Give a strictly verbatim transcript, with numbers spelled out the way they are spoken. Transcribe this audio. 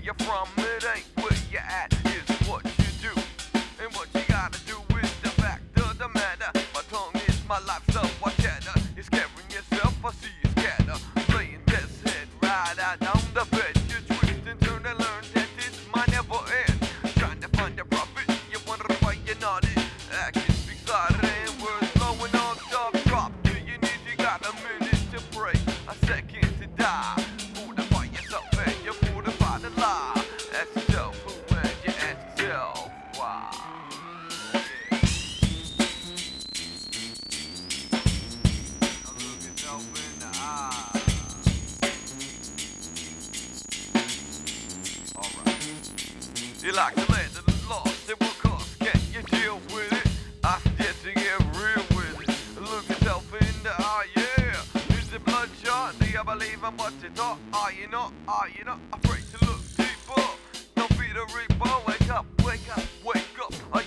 you're from, it ain't where you at, it's what you do. And what you gotta do is the fact of the matter. My tongue is my life, so I chatter. You're scaring yourself, I see you scatter. Playing this head right out on the bed. You twist and turn and learn that this might never end. Trying to find a profit, you wonder why you're not it. Action speaks louder and words flowing on top. Drop to your knees, you got a minute to pray, a second to die. Fortify yourself and you fortify the lie. Ask yourself who and you ask yourself why. Yeah. Now look yourself in the eye. Alright. You like the land of the lost, it will cost, can you deal with it? I suggest you get real with it. Look yourself in the eye, yeah. Is it bloodshot? Do you believe in what you thought? Are you not? Are you not afraid to look deeper? Don't be the reaper, wake up, wake up, wake up. Are